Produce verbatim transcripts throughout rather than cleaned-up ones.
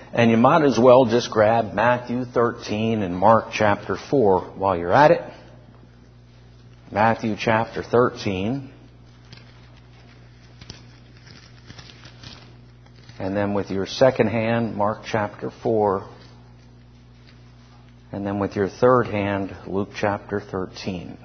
And you might as well just grab Matthew thirteen and Mark chapter four while you're at it. Matthew chapter thirteen. And then with your second hand, Mark chapter four. And then with your third hand, Luke chapter thirteen.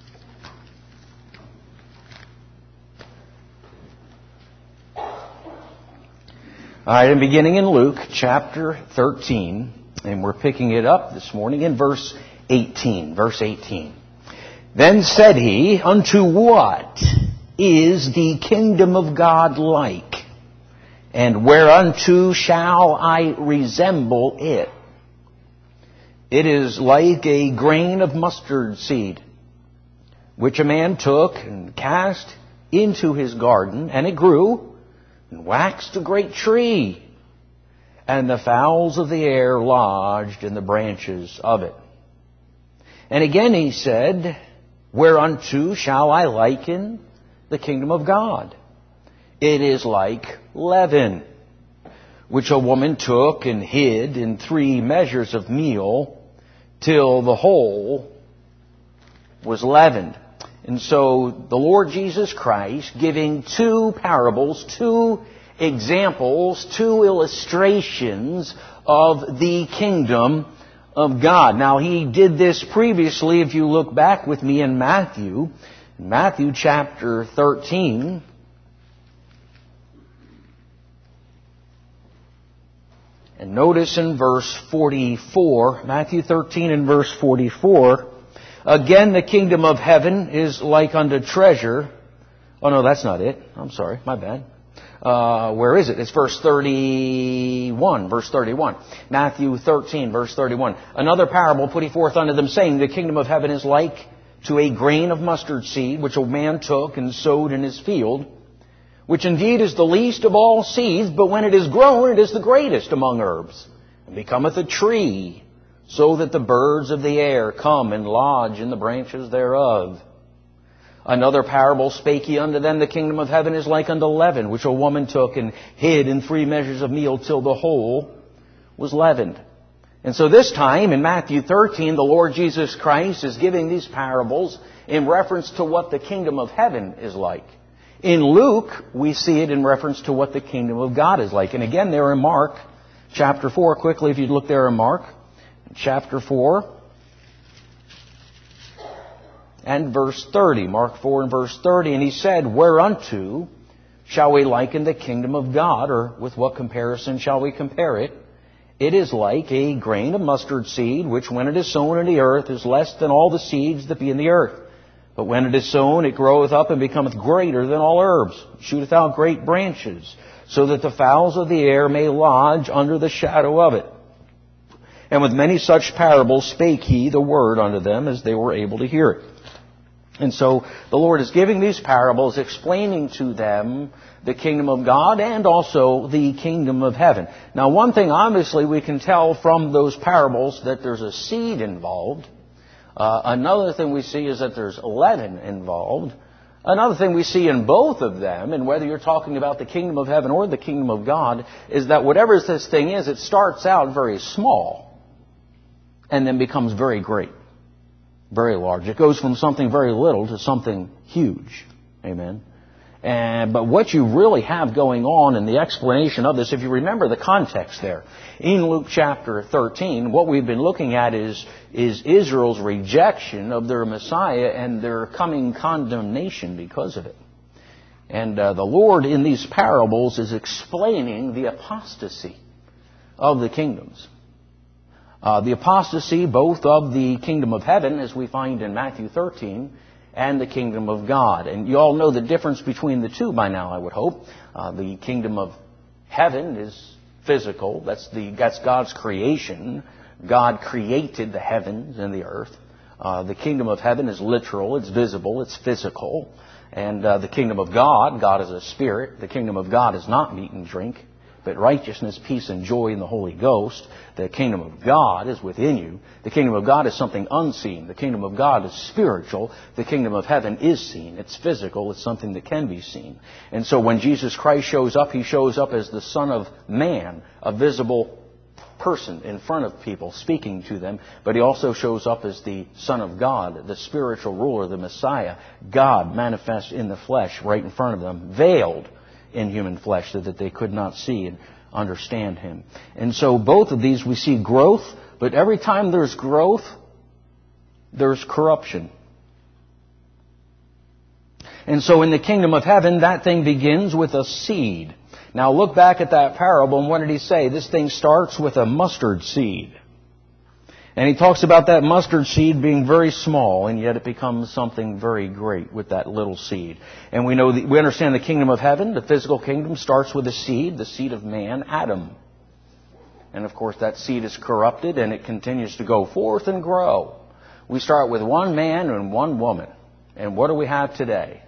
All right, and beginning in Luke chapter thirteen, and we're picking it up this morning in verse eighteen. Verse eighteen. Then said he, unto what is the kingdom of God like? And whereunto shall I resemble it? It is like a grain of mustard seed, which a man took and cast into his garden, and it grew, and waxed a great tree, and the fowls of the air lodged in the branches of it. And again he said, whereunto shall I liken the kingdom of God? It is like leaven, which a woman took and hid in three measures of meal, till the whole was leavened. And so the Lord Jesus Christ, giving two parables, two examples, two illustrations of the kingdom of God. Now, He did this previously, if you look back with me in Matthew, Matthew chapter thirteen. And notice in verse forty-four, Matthew thirteen and verse forty-four, again, the kingdom of heaven is like unto treasure. Oh, no, that's not it. I'm sorry. My bad. Uh, where is it? It's verse thirty-one. Verse thirty-one. Matthew thirteen, verse thirty-one. Another parable put he forth unto them, saying, the kingdom of heaven is like to a grain of mustard seed, which a man took and sowed in his field, which indeed is the least of all seeds, but when it is grown, it is the greatest among herbs, and becometh a tree, so that the birds of the air come and lodge in the branches thereof. Another parable spake he unto them, the kingdom of heaven is like unto leaven, which a woman took and hid in three measures of meal till the whole was leavened. And so this time, in Matthew thirteen, the Lord Jesus Christ is giving these parables in reference to what the kingdom of heaven is like. In Luke, we see it in reference to what the kingdom of God is like. And again, there in Mark chapter four, quickly if you'd look there in Mark chapter four and verse thirty. Mark four and verse thirty. And he said, whereunto shall we liken the kingdom of God? Or with what comparison shall we compare it? It is like a grain of mustard seed, which when it is sown in the earth is less than all the seeds that be in the earth. But when it is sown, it groweth up and becometh greater than all herbs, shooteth out great branches, so that the fowls of the air may lodge under the shadow of it. And with many such parables spake he the word unto them, as they were able to hear it. And so the Lord is giving these parables, explaining to them the kingdom of God and also the kingdom of heaven. Now, one thing obviously we can tell from those parables that there's a seed involved. Uh, another thing we see is that there's leaven involved. Another thing we see in both of them, and whether you're talking about the kingdom of heaven or the kingdom of God, is that whatever this thing is, it starts out very small and then becomes very great, very large. It goes from something very little to something huge. Amen. And, but what you really have going on in the explanation of this, if you remember the context there, in Luke chapter thirteen, what we've been looking at is, is Israel's rejection of their Messiah and their coming condemnation because of it. And uh, the Lord in these parables is explaining the apostasy of the kingdoms. Uh, the apostasy both of the kingdom of heaven, as we find in Matthew thirteen, and the kingdom of God. And you all know the difference between the two by now, I would hope. Uh, the kingdom of heaven is physical. That's the that's God's creation. God created the heavens and the earth. Uh, the kingdom of heaven is literal. It's visible. It's physical. And uh, the kingdom of God, God is a spirit. The kingdom of God is not meat and drink, but righteousness, peace, and joy in the Holy Ghost. The kingdom of God is within you. The kingdom of God is something unseen. The kingdom of God is spiritual. The kingdom of heaven is seen. It's physical. It's something that can be seen. And so when Jesus Christ shows up, He shows up as the Son of Man, a visible person in front of people speaking to them, but he also shows up as the Son of God, the spiritual ruler, the Messiah, God manifest in the flesh right in front of them, veiled in human flesh so that they could not see and understand him. And so both of these we see growth, but every time there's growth, there's corruption. And so in the kingdom of heaven, that thing begins with a seed. Now look back at that parable, and what did he say? This thing starts with a mustard seed. And he talks about that mustard seed being very small, and yet it becomes something very great with that little seed. And we know, the, we understand the kingdom of heaven, the physical kingdom, starts with a seed, the seed of man, Adam. And of course that seed is corrupted, and it continues to go forth and grow. We start with one man and one woman. And what do we have today?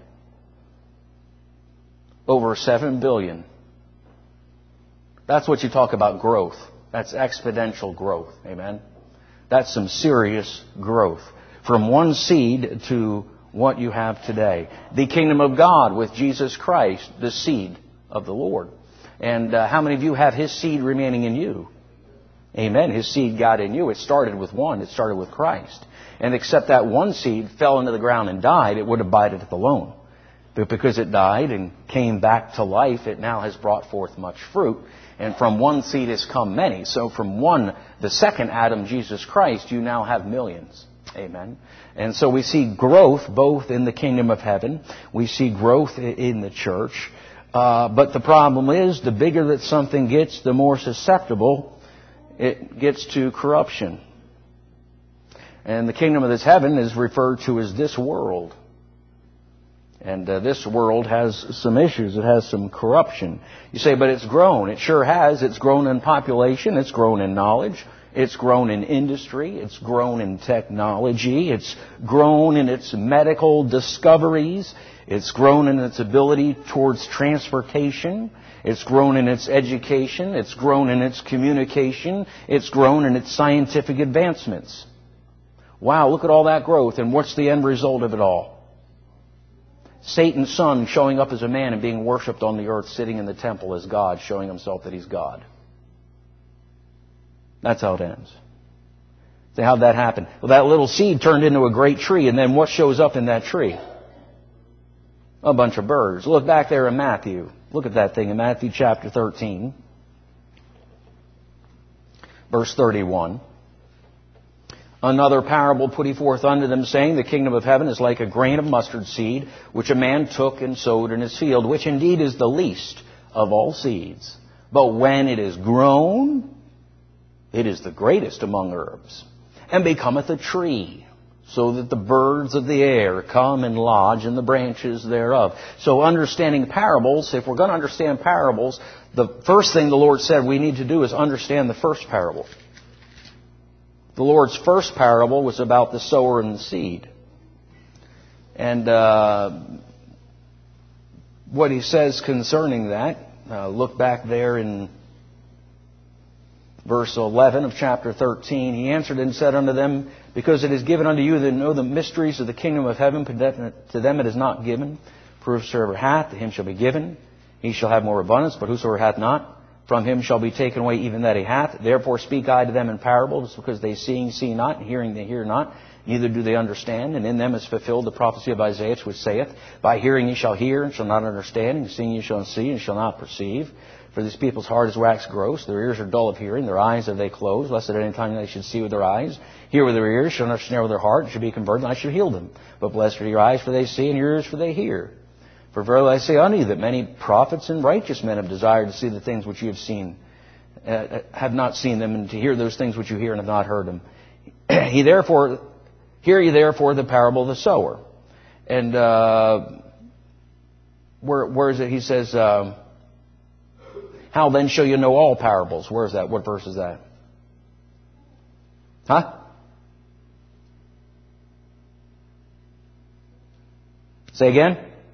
Over seven billion. That's what you talk about growth. That's exponential growth. Amen? That's some serious growth. From one seed to what you have today. The kingdom of God with Jesus Christ, the seed of the Lord. And uh, how many of you have His seed remaining in you? Amen. His seed got in you. It started with one. It started with Christ. And except that one seed fell into the ground and died, it would have abided alone. But because it died and came back to life, it now has brought forth much fruit. And from one seed has come many. So from one, the second Adam, Jesus Christ, you now have millions. Amen. And so we see growth both in the kingdom of heaven. We see growth in the church. Uh, but the problem is, the bigger that something gets, the more susceptible it gets to corruption. And the kingdom of this heaven is referred to as this world. And uh, this world has some issues. It has some corruption. You say, but it's grown. It sure has. It's grown in population. It's grown in knowledge. It's grown in industry. It's grown in technology. It's grown in its medical discoveries. It's grown in its ability towards transportation. It's grown in its education. It's grown in its communication. It's grown in its scientific advancements. Wow, look at all that growth. And what's the end result of it all? Satan's son showing up as a man and being worshipped on the earth, sitting in the temple as God, showing himself that he's God. That's how it ends. So how'd that happen? Well, that little seed turned into a great tree, and then what shows up in that tree? A bunch of birds. Look back there in Matthew. Look at that thing in Matthew chapter thirteen, verse thirty-one. Another parable put he forth unto them, saying, the kingdom of heaven is like a grain of mustard seed, which a man took and sowed in his field, which indeed is the least of all seeds. But when it is grown, it is the greatest among herbs, and becometh a tree, so that the birds of the air come and lodge in the branches thereof. So understanding parables, if we're going to understand parables, the first thing the Lord said we need to do is understand the first parable. The Lord's first parable was about the sower and the seed. And uh, what He says concerning that, uh, look back there in verse eleven of chapter thirteen. He answered and said unto them, because it is given unto you that know the mysteries of the kingdom of heaven, but to them it is not given. For whosoever hath, to him shall be given. He shall have more abundance, but whosoever hath not, from him shall be taken away even that he hath. Therefore speak I to them in parables, because they seeing see not, and hearing they hear not, neither do they understand. And in them is fulfilled the prophecy of Isaiah, which saith, by hearing ye shall hear, and shall not understand, and seeing ye shall see, and shall not perceive. For these people's heart is waxed gross, their ears are dull of hearing, their eyes have they closed, lest at any time they should see with their eyes, hear with their ears, shall understand with their heart, and should be converted, and I should heal them. But blessed are your eyes, for they see, and your ears, for they hear. For verily I say unto you, that many prophets and righteous men have desired to see the things which you have seen, Uh, have not seen them, and to hear those things which you hear and have not heard them. He therefore, hear ye therefore the parable of the sower. And uh, where where is it? He says, um, how then shall you know all parables? Where is that? What verse is that? Huh? Say again?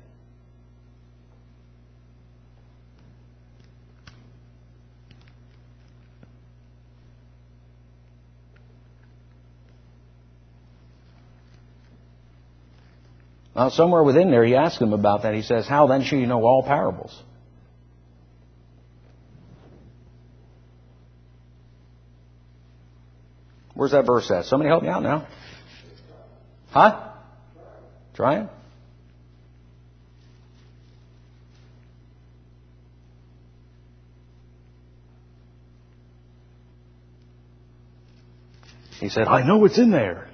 Now, somewhere within there, he asks him about that. He says, how then shall you know all parables? Where's that verse at? Somebody help me out now. Huh? Trying? He said, I know it's in there.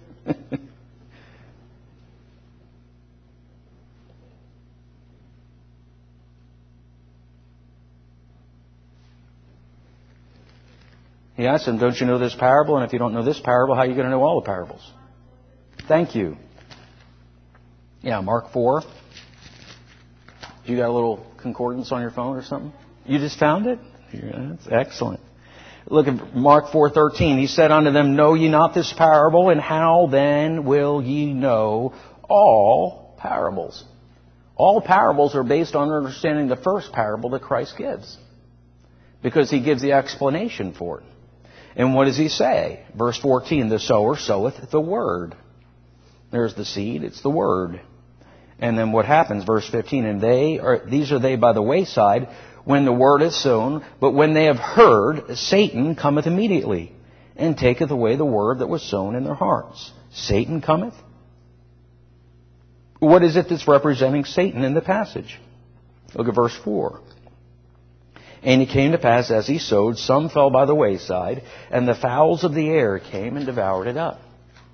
He asked him, don't you know this parable? And if you don't know this parable, how are you going to know all the parables? Thank you. Yeah, Mark four. You got a little concordance on your phone or something? You just found it? Yeah, that's excellent. Look at Mark four thirteen. He said unto them, know ye not this parable? And how then will ye know all parables? All parables are based on understanding the first parable that Christ gives, because He gives the explanation for it. And what does He say? Verse fourteen, the sower soweth the word. There's the seed, it's the word. And then what happens? Verse fifteen, and they are, these are they by the wayside, when the word is sown, but when they have heard, Satan cometh immediately, and taketh away the word that was sown in their hearts. Satan cometh? What is it that's representing Satan in the passage? Look at verse four. And it came to pass, as he sowed, some fell by the wayside, and the fowls of the air came and devoured it up.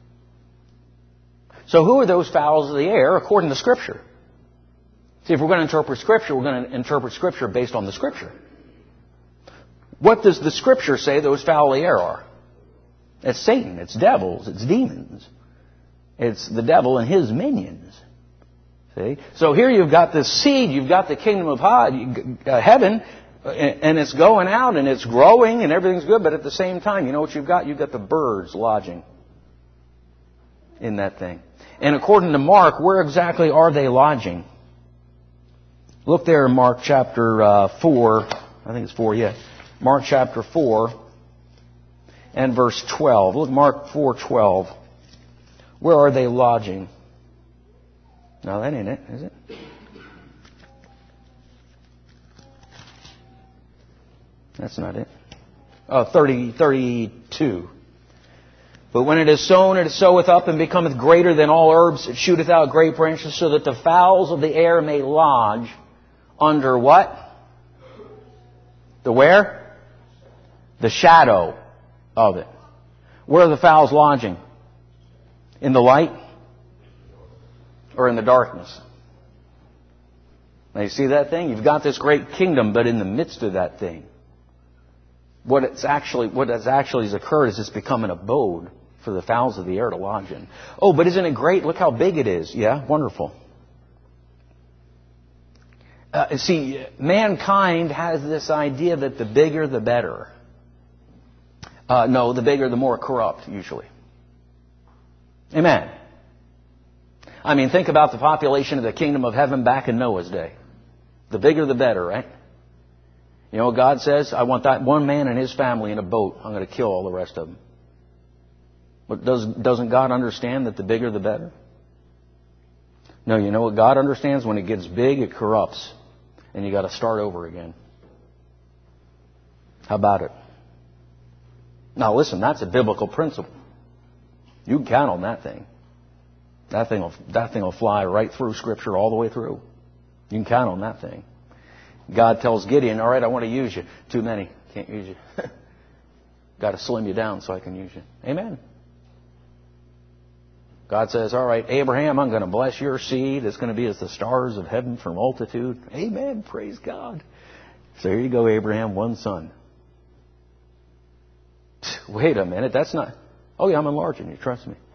So who are those fowls of the air according to Scripture? See, if we're going to interpret Scripture, we're going to interpret Scripture based on the Scripture. What does the Scripture say those fowl of the air are? It's Satan, it's devils, it's demons. It's the devil and his minions. See? So here you've got this seed, you've got the kingdom of heaven, and it's going out and it's growing and everything's good, but at the same time, you know what you've got? You've got the birds lodging in that thing. And according to Mark, where exactly are they lodging? Look there in Mark chapter uh, four. I think it's four, yeah. Mark chapter four and verse twelve. Look, Mark four twelve. Where are they lodging? No, that ain't it, is it? That's not it. Oh, thirty, thirty-two. But when it is sown, it soweth up and becometh greater than all herbs. It shooteth out great branches, so that the fowls of the air may lodge under what? The where? The shadow of it. Where are the fowls lodging? In the light? Or in the darkness? Now you see that thing? You've got this great kingdom, but in the midst of that thing, what it's actually, what has actually has occurred is it's become an abode for the fowls of the air to lodge in. Oh, but isn't it great? Look how big it is. Yeah, wonderful. Uh, see, mankind has this idea that the bigger the better. Uh, no, the bigger the more corrupt, usually. Amen. I mean, think about the population of the kingdom of heaven back in Noah's day. The bigger the better, right? You know what God says? I want that one man and his family in a boat. I'm going to kill all the rest of them. But does, doesn't God understand that the bigger the better? No, you know what God understands? When it gets big, it corrupts. And you got to start over again. How about it? Now listen, that's a biblical principle. You can count on that thing. That thing will, that thing will fly right through Scripture all the way through. You can count on that thing. God tells Gideon, all right, I want to use you. Too many. Can't use you. Got to slim you down so I can use you. Amen. God says, all right, Abraham, I'm going to bless your seed. It's going to be as the stars of heaven for multitude. Amen. Praise God. So here you go, Abraham, one son. Wait a minute. That's not... Oh, yeah, I'm enlarging you. Trust me.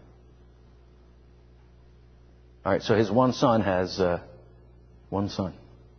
All right, so his one son has uh, one son.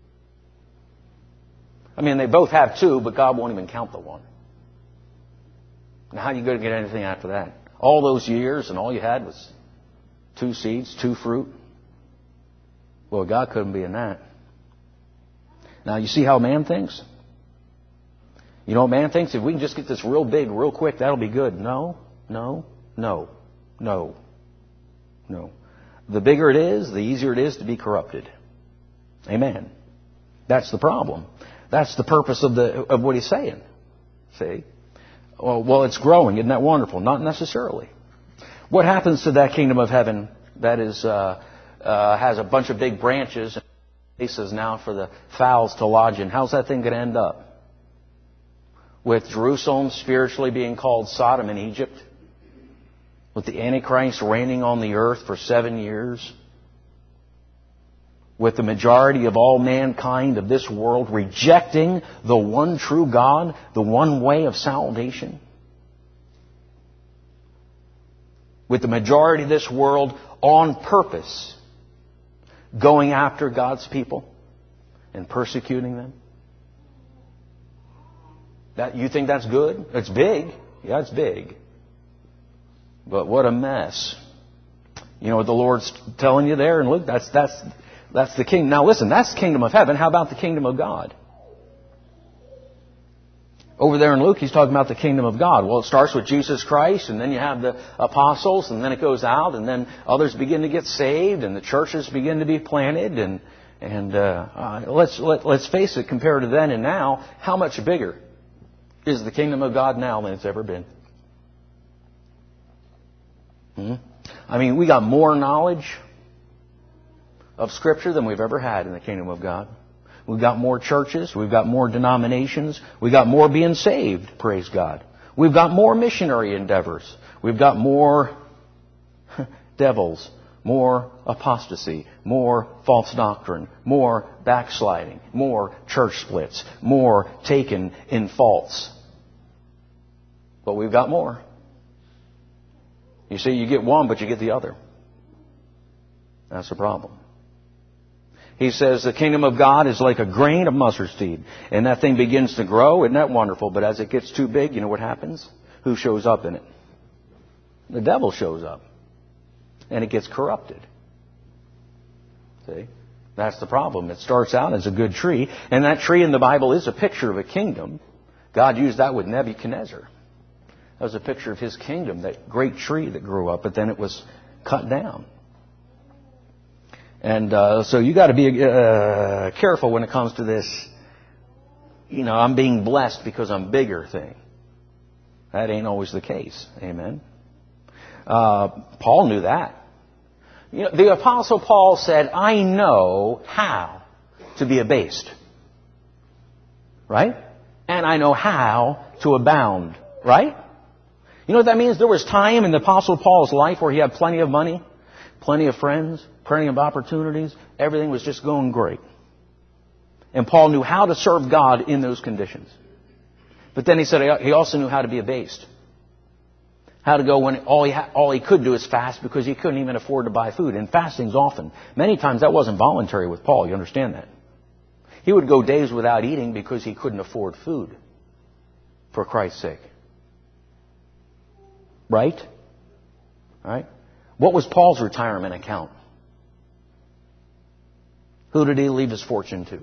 I mean, they both have two, but God won't even count the one. Now, how are you going to get anything after that? All those years and all you had was two seeds, two fruit. Well, God couldn't be in that. Now, you see how man thinks? You know what man thinks? If we can just get this real big, real quick, that'll be good. No, no, no, no, no. The bigger it is, the easier it is to be corrupted. Amen. That's the problem. That's the purpose of the of what he's saying. See? Oh, well, it's growing. Isn't that wonderful? Not necessarily. What happens to that kingdom of heaven that is uh, uh, has a bunch of big branches and places now for the fowls to lodge in? How's that thing going to end up? With Jerusalem spiritually being called Sodom in Egypt? With the Antichrist reigning on the earth for seven years? With the majority of all mankind of this world rejecting the one true God, the one way of salvation? With the majority of this world on purpose going after God's people and persecuting them? That, you think that's good? It's big. Yeah, it's big. But what a mess. You know what the Lord's telling you there? And look, that's, that's, that's the kingdom. Now listen, that's the kingdom of heaven. How about the kingdom of God? Over there in Luke, he's talking about the kingdom of God. Well, it starts with Jesus Christ, and then you have the apostles, and then it goes out, and then others begin to get saved, and the churches begin to be planted. And and uh, uh, let's let, let's face it, compared to then and now, how much bigger is the kingdom of God now than it's ever been? Hmm? I mean, we got more knowledge of Scripture than we've ever had in the kingdom of God. We've got more churches. We've got more denominations. We've got more being saved, praise God. We've got more missionary endeavors. We've got more devils, more apostasy, more false doctrine, more backsliding, more church splits, more taken in faults. But we've got more. You see, you get one, but you get the other. That's the problem. He says the kingdom of God is like a grain of mustard seed. And that thing begins to grow. Isn't that wonderful? But as it gets too big, you know what happens? Who shows up in it? The devil shows up. And it gets corrupted. See? That's the problem. It starts out as a good tree. And that tree in the Bible is a picture of a kingdom. God used that with Nebuchadnezzar. That was a picture of his kingdom, that great tree that grew up, but then it was cut down. And uh, so you got to be uh, careful when it comes to this, you know, I'm being blessed because I'm bigger thing. That ain't always the case. Amen. Uh, Paul knew that. You know, the Apostle Paul said, I know how to be abased. Right? And I know how to abound. Right? You know what that means? There was time in the Apostle Paul's life where he had plenty of money, plenty of friends, plenty of opportunities. Everything was just going great. And Paul knew how to serve God in those conditions. But then he said he also knew how to be abased. How to go when all he, ha- all he could do is fast because he couldn't even afford to buy food. And fasting's often, many times that wasn't voluntary with Paul. You understand that? He would go days without eating because he couldn't afford food. For Christ's sake. Right? Right? What was Paul's retirement account? Who did he leave his fortune to?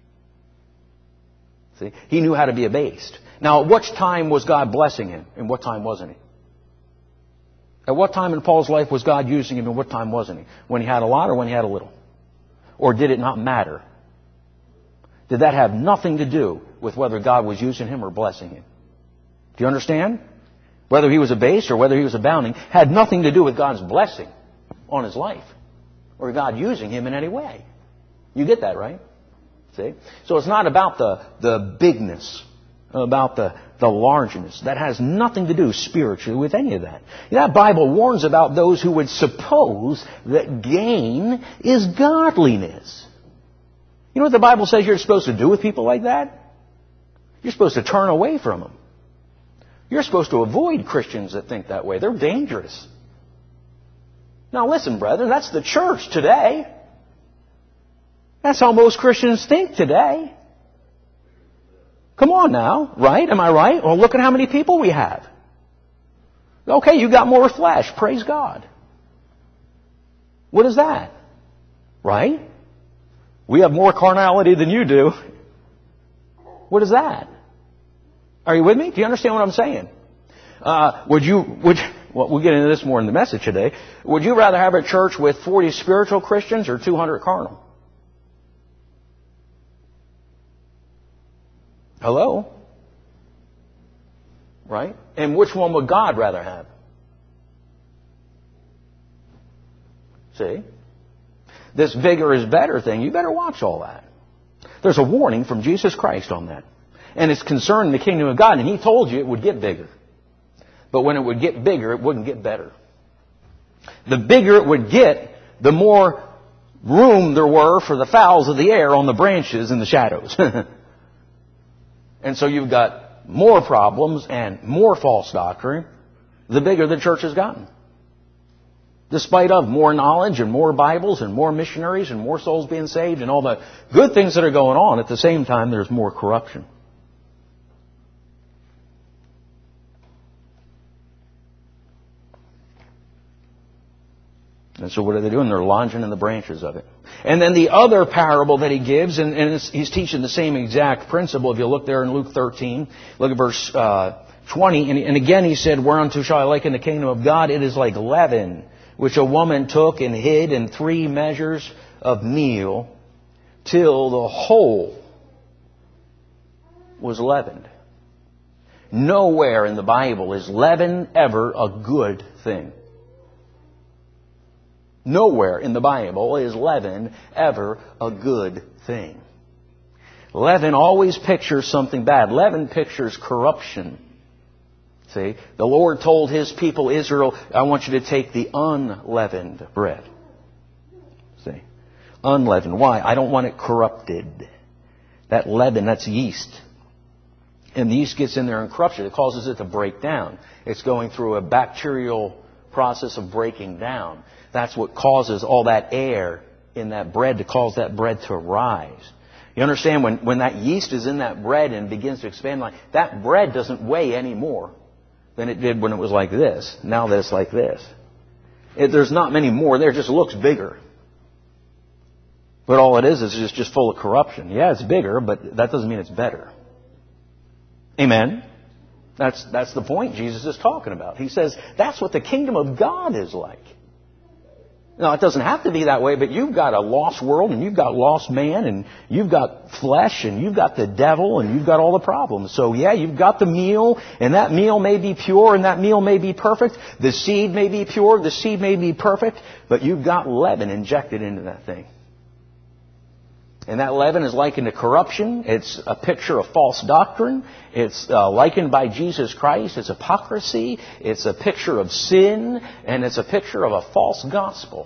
See? He knew how to be abased. Now, at what time was God blessing him? And what time wasn't he? At what time in Paul's life was God using him and what time wasn't he? When he had a lot or when he had a little? Or did it not matter? Did that have nothing to do with whether God was using him or blessing him? Do you understand? Whether he was abased or whether he was abounding had nothing to do with God's blessing on his life or God using him in any way. You get that, right? See? So it's not about the, the bigness, about the, the largeness. That has nothing to do spiritually with any of that. That Bible warns about those who would suppose that gain is godliness. You know what the Bible says you're supposed to do with people like that? You're supposed to turn away from them. You're supposed to avoid Christians that think that way. They're dangerous. Now listen, brethren, that's the church today. That's how most Christians think today. Come on now, right? Am I right? Well, look at how many people we have. Okay, you got more flesh. Praise God. What is that? Right? We have more carnality than you do. What is that? Are you with me? Do you understand what I'm saying? Uh, would you, would, well, we'll get into this more in the message today. Would you rather have a church with forty spiritual Christians or two hundred carnal? Hello? Right? And which one would God rather have? See? This bigger is better thing, you better watch all that. There's a warning from Jesus Christ on that. And it's concerning the kingdom of God. And He told you it would get bigger. But when it would get bigger, it wouldn't get better. The bigger it would get, the more room there were for the fowls of the air on the branches and the shadows. And so you've got more problems and more false doctrine the bigger the church has gotten. Despite of more knowledge and more Bibles and more missionaries and more souls being saved and all the good things that are going on, at the same time there's more corruption. And so what are they doing? They're lodging in the branches of it. And then the other parable that He gives, and, and it's, He's teaching the same exact principle. If you look there in Luke thirteen, look at verse uh, twenty. And, and again He said, whereunto shall I liken the kingdom of God? It is like leaven, which a woman took and hid in three measures of meal, till the whole was leavened. Nowhere in the Bible is leaven ever a good thing. Nowhere in the Bible is leaven ever a good thing. Leaven always pictures something bad. Leaven pictures corruption. See, the Lord told His people Israel, I want you to take the unleavened bread. See, unleavened. Why? I don't want it corrupted. That leaven, that's yeast. And the yeast gets in there and corrupts it. It causes it to break down. It's going through a bacterial process of breaking down. That's what causes all that air in that bread to cause that bread to rise. You understand, when, when that yeast is in that bread and begins to expand, like that bread doesn't weigh any more than it did when it was like this. Now that it's like this. It, there's not many more there. It just looks bigger. But all it is is just, just full of corruption. Yeah, it's bigger, but that doesn't mean it's better. Amen? That's, that's the point Jesus is talking about. He says that's what the kingdom of God is like. Now, it doesn't have to be that way, but you've got a lost world, and you've got lost man, and you've got flesh, and you've got the devil, and you've got all the problems. So, yeah, you've got the meal, and that meal may be pure, and that meal may be perfect. The seed may be pure, the seed may be perfect, but you've got leaven injected into that thing. And that leaven is likened to corruption. It's a picture of false doctrine. It's uh, likened by Jesus Christ. It's hypocrisy. It's a picture of sin. And it's a picture of a false gospel.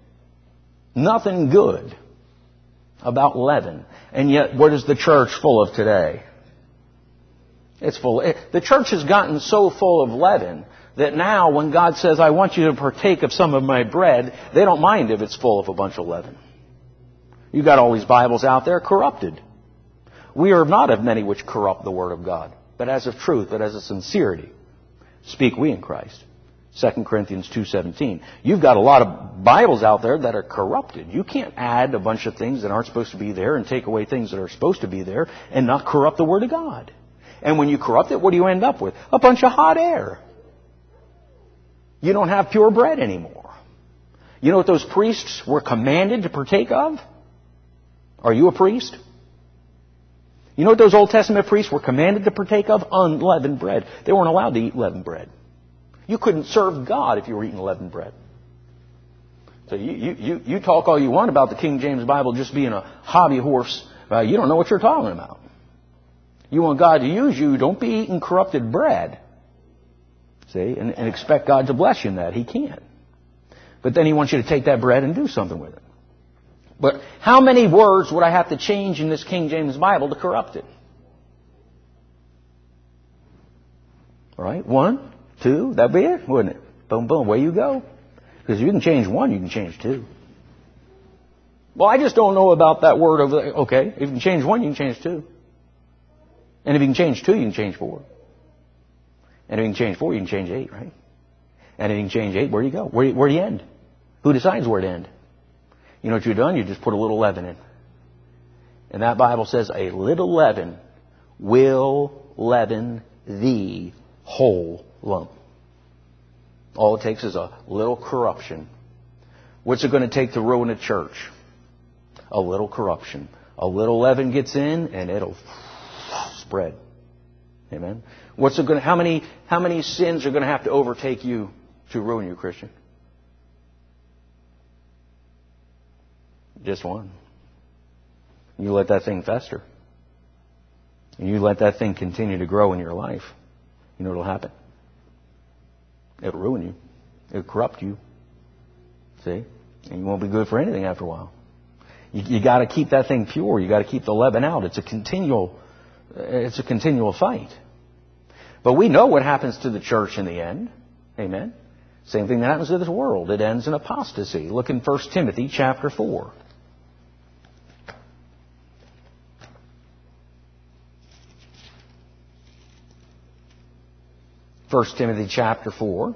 Nothing good about leaven. And yet, what is the church full of today? It's full. It, the church has gotten so full of leaven that now when God says, I want you to partake of some of my bread, they don't mind if it's full of a bunch of leaven. You've got all these Bibles out there corrupted. We are not of many which corrupt the Word of God, but as of truth, but as of sincerity, speak we in Christ. Second Corinthians two seventeen. You've got a lot of Bibles out there that are corrupted. You can't add a bunch of things that aren't supposed to be there and take away things that are supposed to be there and not corrupt the Word of God. And when you corrupt it, what do you end up with? A bunch of hot air. You don't have pure bread anymore. You know what those priests were commanded to partake of? Are you a priest? You know what those Old Testament priests were commanded to partake of? Unleavened bread. They weren't allowed to eat leavened bread. You couldn't serve God if you were eating leavened bread. So you, you, you, you talk all you want about the King James Bible just being a hobby horse. Uh, you don't know what you're talking about. You want God to use you, don't be eating corrupted bread. See? And, and expect God to bless you in that. He can't. But then He wants you to take that bread and do something with it. But how many words would I have to change in this King James Bible to corrupt it? All right, one, two, that'd be it, wouldn't it? Boom, boom, away you go. Because if you can change one, you can change two. Well, I just don't know about that word over there. Okay, if you can change one, you can change two. And if you can change two, you can change four. And if you can change four, you can change eight, right? And if you can change eight, where do you go? Where, where do you end? Who decides where to end? You know what you've done? You just put a little leaven in. And that Bible says a little leaven will leaven the whole lump. All it takes is a little corruption. What's it going to take to ruin a church? A little corruption. A little leaven gets in and it'll spread. Amen. What's it going to, how many, how many sins are going to have to overtake you to ruin you, Christian? Just one. You let that thing fester. And you let that thing continue to grow in your life. You know what'll happen? It'll ruin you. It'll corrupt you. See? And you won't be good for anything after a while. You, you got to keep that thing pure. You got to keep the leaven out. It's a continual, it's a continual fight. But we know what happens to the church in the end. Amen. Same thing that happens to this world. It ends in apostasy. Look in First Timothy chapter four. First Timothy chapter four,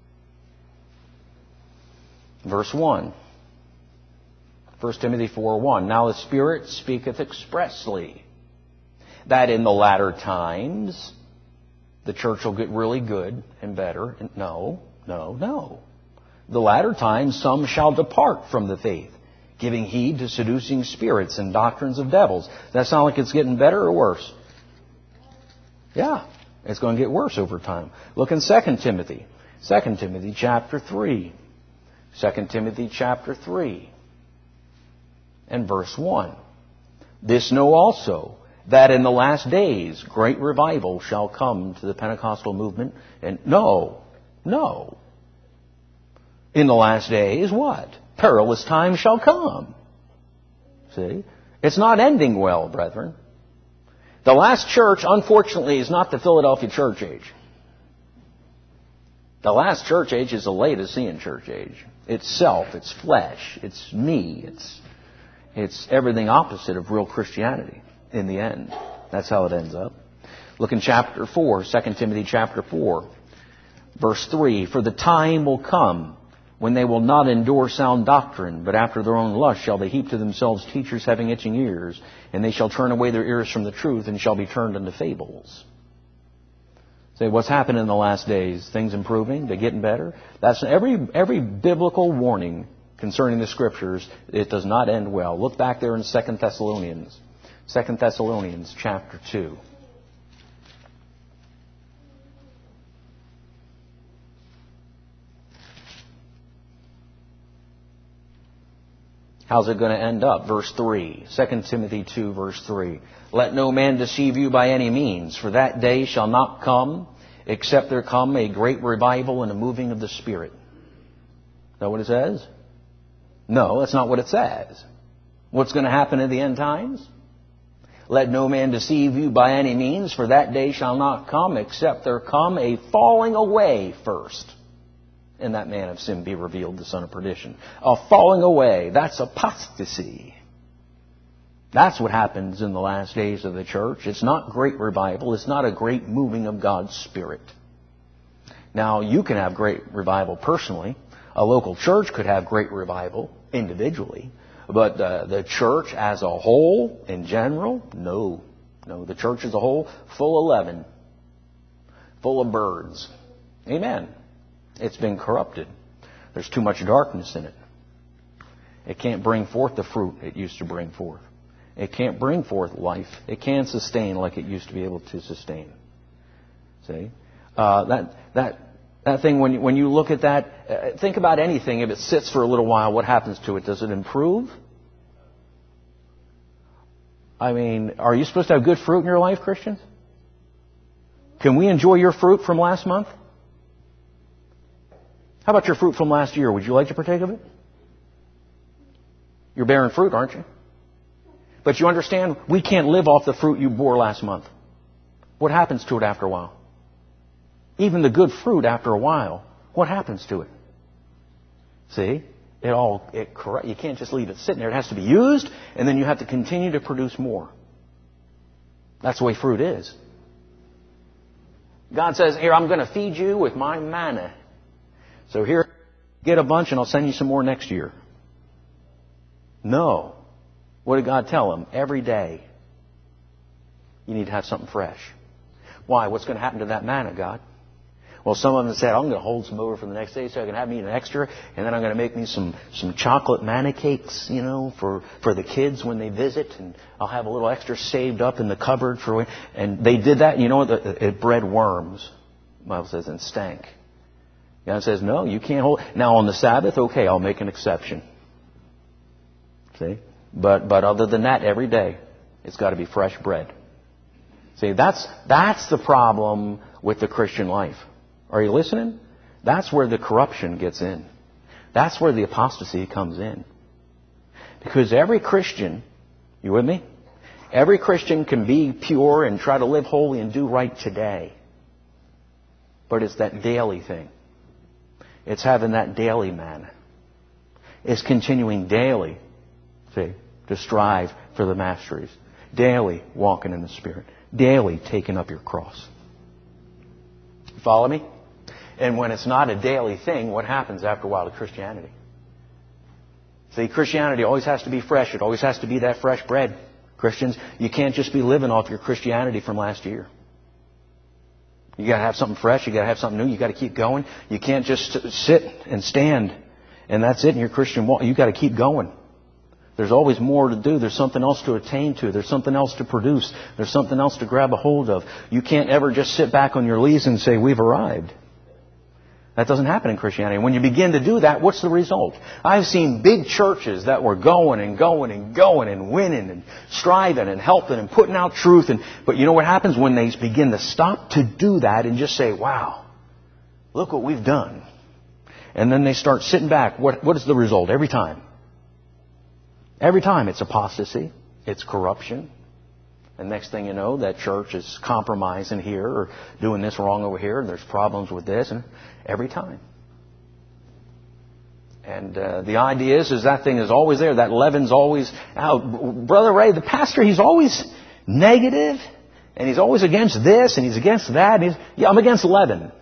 verse one. First Timothy four one. Now the Spirit speaketh expressly that in the latter times the church will get really good and better. No, no, no. The latter times some shall depart from the faith, giving heed to seducing spirits and doctrines of devils. Does that sound like it's getting better or worse? Yeah. It's going to get worse over time. Look in Second Timothy. Second Timothy chapter three. Second Timothy chapter three. And verse one. This know also, that in the last days great revival shall come to the Pentecostal movement. And no, no. In the last days, what? Perilous times shall come. See? It's not ending well, brethren. The last church, unfortunately, is not the Philadelphia church age. The last church age is the Laodicean church age. It's self, it's flesh, it's me, it's it's everything opposite of real Christianity in the end. That's how it ends up. Look in chapter four, Second Timothy chapter four, verse three. For the time will come when they will not endure sound doctrine, but after their own lust shall they heap to themselves teachers having itching ears, and they shall turn away their ears from the truth and shall be turned into fables. Say, what's happened in the last days? Things improving? They're getting better? That's every every biblical warning concerning the Scriptures. It does not end well. Look back there in Second Thessalonians. Second Thessalonians chapter two. How's it going to end up? Verse three. Second Timothy two, verse three. Let no man deceive you by any means, for that day shall not come, except there come a great revival and a moving of the Spirit. Is that what it says? No, that's not what it says. What's going to happen in the end times? Let no man deceive you by any means, for that day shall not come, except there come a falling away first. And that man of sin be revealed, the son of perdition. A falling away. That's apostasy. That's what happens in the last days of the church. It's not great revival. It's not a great moving of God's Spirit. Now, you can have great revival personally. A local church could have great revival individually. But uh, the church as a whole, in general, no. No, the church as a whole, full of leaven. Full of birds. Amen. It's been corrupted. There's too much darkness in it. It can't bring forth the fruit it used to bring forth. It can't bring forth life. It can't sustain like it used to be able to sustain. See? Uh, that that that thing, when you, when you look at that, uh, think about anything. If it sits for a little while, what happens to it? Does it improve? I mean, are you supposed to have good fruit in your life, Christians? Can we enjoy your fruit from last month? How about your fruit from last year? Would you like to partake of it? You're bearing fruit, aren't you? But you understand, we can't live off the fruit you bore last month. What happens to it after a while? Even the good fruit after a while, what happens to it? See? It all, it correct. You can't just leave it sitting there. It has to be used, and then you have to continue to produce more. That's the way fruit is. God says, here, I'm going to feed you with my manna. So here, get a bunch and I'll send you some more next year. No. What did God tell him? Every day, you need to have something fresh. Why? What's going to happen to that manna, God? Well, some of them said, I'm going to hold some over for the next day so I can have me an extra, and then I'm going to make me some, some chocolate manna cakes, you know, for, for the kids when they visit, and I'll have a little extra saved up in the cupboard for when... And they did that, and you know what? It bred worms, the Bible says, and stank. God says, no, you can't hold... Now, on the Sabbath, okay, I'll make an exception. See? But, but other than that, every day, it's got to be fresh bread. See, that's, that's the problem with the Christian life. Are you listening? That's where the corruption gets in. That's where the apostasy comes in. Because every Christian, you with me? Every Christian can be pure and try to live holy and do right today. But it's that daily thing. It's having that daily manna. It's continuing daily, see, to strive for the masteries. Daily walking in the Spirit. Daily taking up your cross. Follow me? And when it's not a daily thing, what happens after a while to Christianity? See, Christianity always has to be fresh. It always has to be that fresh bread. Christians, you can't just be living off your Christianity from last year. You got to have something fresh. You got to have something new. You got to keep going. You can't just sit and stand and that's it in your Christian walk. You got to keep going. There's always more to do. There's something else to attain to. There's something else to produce. There's something else to grab a hold of. You can't ever just sit back on your lees and say, we've arrived. That doesn't happen in Christianity. When you begin to do that, what's the result? I've seen big churches that were going and going and going and winning and striving and helping and putting out truth. And but you know what happens when they begin to stop to do that and just say, wow, look what we've done. And then they start sitting back. What, what is the result every time? Every time it's apostasy. It's corruption. And next thing you know, that church is compromising here or doing this wrong over here. And there's problems with this. And every time. And uh, the idea is, is that thing is always there. That leaven's always out. Brother Ray, the pastor, he's always negative. And he's always against this and he's against that. And he's, yeah, I'm against leaven.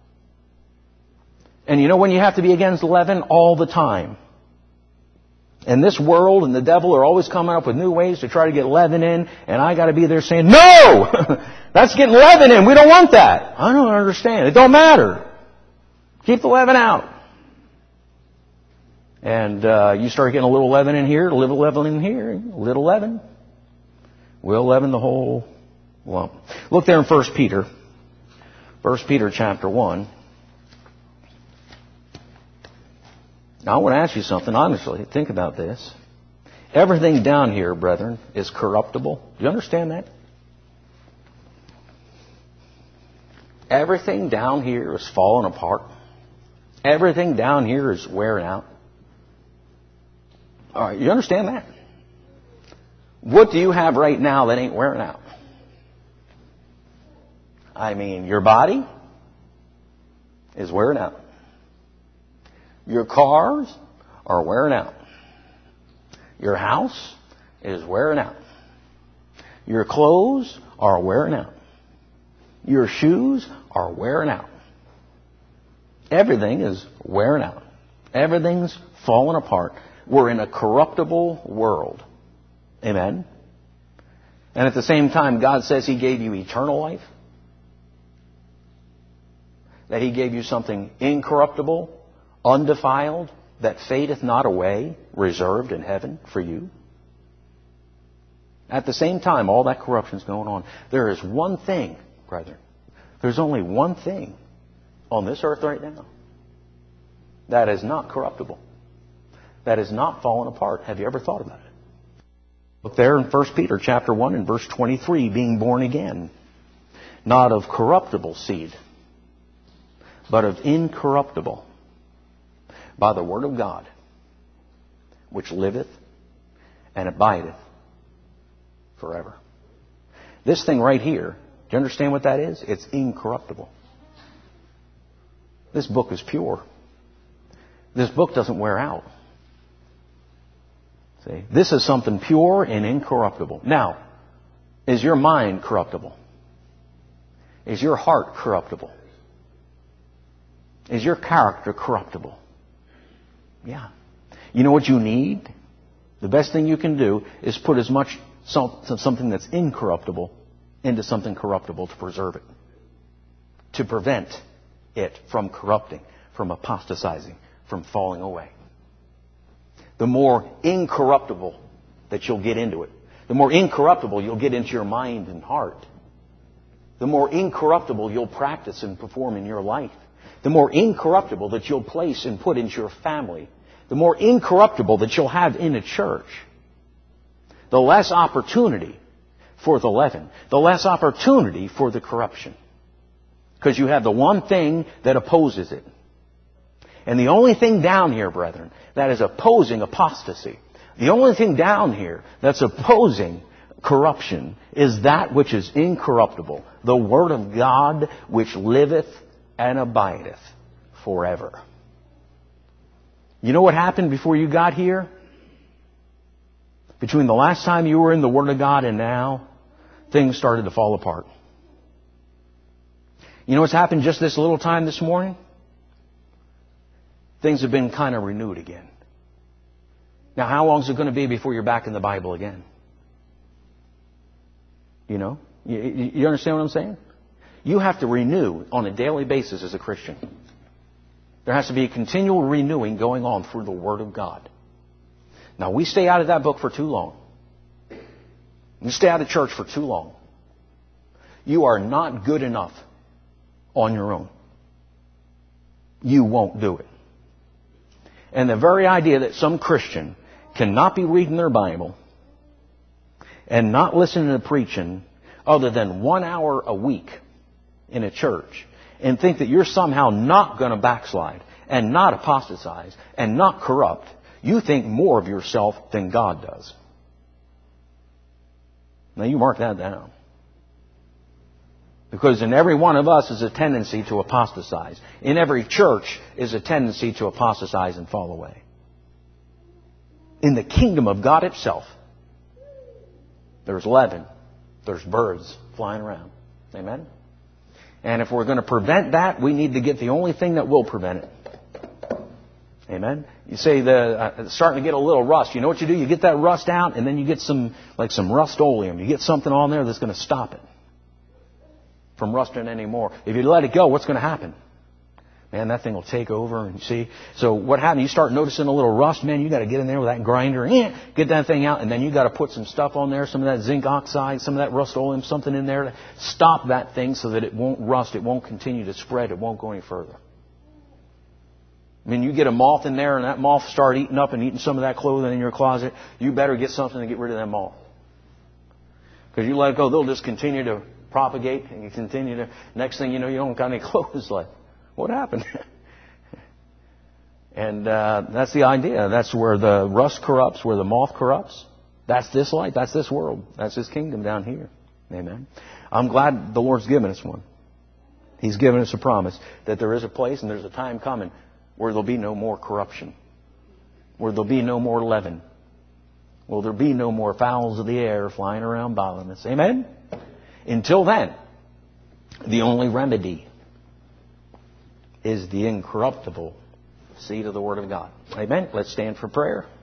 And you know when you have to be against leaven? All the time. And this world and the devil are always coming up with new ways to try to get leaven in. And I got to be there saying, no! That's getting leaven in. We don't want that. I don't understand. It don't matter. Keep the leaven out. And uh, you start getting a little leaven in here, a little leaven in here, a little leaven. We'll leaven the whole lump. Look there in First Peter. First Peter chapter one. Now I want to ask you something, honestly. Think about this. Everything down here, brethren, is corruptible. Do you understand that? Everything down here is falling apart. Everything down here is wearing out. All right, you understand that? What do you have right now that ain't wearing out? I mean, your body is wearing out. Your cars are wearing out. Your house is wearing out. Your clothes are wearing out. Your shoes are wearing out. Everything is wearing out. Everything's falling apart. We're in a corruptible world. Amen? And at the same time, God says He gave you eternal life. That He gave you something incorruptible, undefiled, that fadeth not away, reserved in heaven for you. At the same time, all that corruption's going on. There is one thing, brethren. There's only one thing on this earth right now that is not corruptible. That is not fallen apart. Have you ever thought about it? Look there in First Peter chapter one and verse twenty-three, being born again, not of corruptible seed, but of incorruptible, by the word of God, which liveth and abideth forever. This thing right here, do you understand what that is? It's incorruptible. This book is pure. This book doesn't wear out. See, this is something pure and incorruptible. Now, is your mind corruptible? Is your heart corruptible? Is your character corruptible? Yeah. You know what you need? The best thing you can do is put as much something that's incorruptible into something corruptible to preserve it. To prevent it from corrupting, from apostatizing, from falling away. The more incorruptible that you'll get into it, the more incorruptible you'll get into your mind and heart, the more incorruptible you'll practice and perform in your life, the more incorruptible that you'll place and put into your family, the more incorruptible that you'll have in a church, the less opportunity for the leaven, the less opportunity for the corruption. Because you have the one thing that opposes it. And the only thing down here, brethren, that is opposing apostasy, the only thing down here that's opposing corruption is that which is incorruptible, the Word of God which liveth and abideth forever. You know what happened before you got here? Between the last time you were in the Word of God and now, things started to fall apart. You know what's happened just this little time this morning? Things have been kind of renewed again. Now, how long is it going to be before you're back in the Bible again? You know? You, you understand what I'm saying? You have to renew on a daily basis as a Christian. There has to be a continual renewing going on through the Word of God. Now, we stay out of that book for too long. We stay out of church for too long. You are not good enough on your own. You won't do it. And the very idea that some Christian cannot be reading their Bible and not listening to preaching other than one hour a week in a church and think that you're somehow not going to backslide and not apostatize and not corrupt, you think more of yourself than God does. Now you mark that down. Because in every one of us is a tendency to apostatize. In every church is a tendency to apostatize and fall away. In the kingdom of God itself, there's leaven. There's birds flying around. Amen? And if we're going to prevent that, we need to get the only thing that will prevent it. Amen? You say the uh, it's starting to get a little rust. You know what you do? You get that rust out, and then you get some, like some Rust-Oleum. You get something on there that's going to stop it from rusting anymore. If you let it go, what's going to happen? Man, that thing will take over. And see, so what happens? You start noticing a little rust. Man, you got to get in there with that grinder, eh, get that thing out, and then you got to put some stuff on there, some of that zinc oxide, some of that Rust-Oleum, something in there to stop that thing so that it won't rust, it won't continue to spread, it won't go any further. I mean, you get a moth in there, and that moth start eating up and eating some of that clothing in your closet. You better get something to get rid of that moth, because you let it go, they'll just continue to propagate, and you continue to, next thing you know, you don't got any clothes left. What happened? And uh, that's the idea. That's where the rust corrupts, where the moth corrupts. That's this light. That's this world. That's His kingdom down here. Amen. I'm glad the Lord's given us one. He's given us a promise that there is a place and there's a time coming where there'll be no more corruption, where there'll be no more leaven, will there be no more fowls of the air flying around bothering us. Amen? Until then, the only remedy is the incorruptible seed of the Word of God. Amen? Let's stand for prayer.